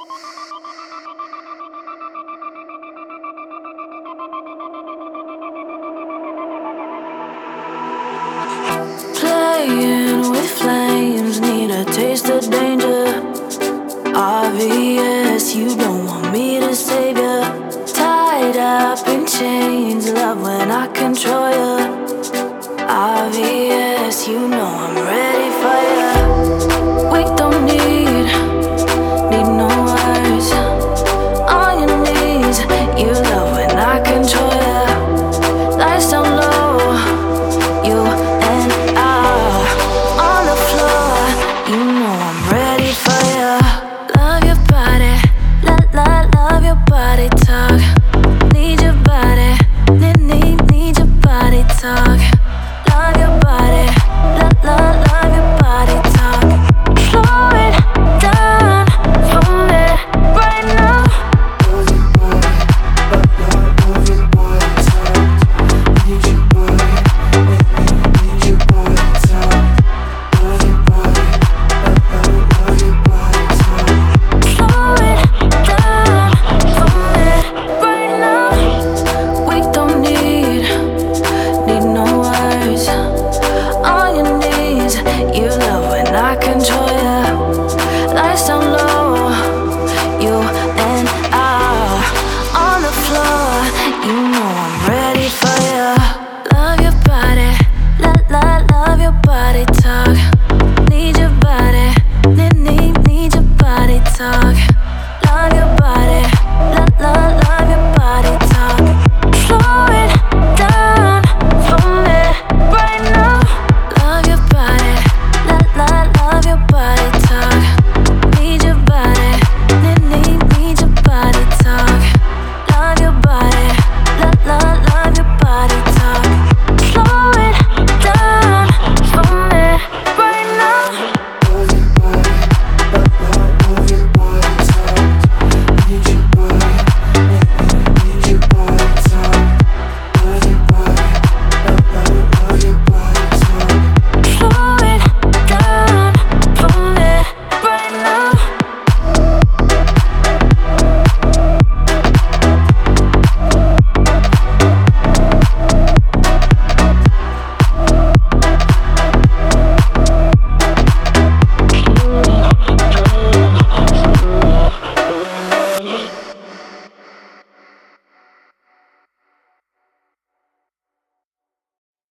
Playing with flames, need a taste of danger. Obvious, you don't want me to save ya. Tied up in chains, love when I control ya. Obvious, you know I'm ready for ya. We don't need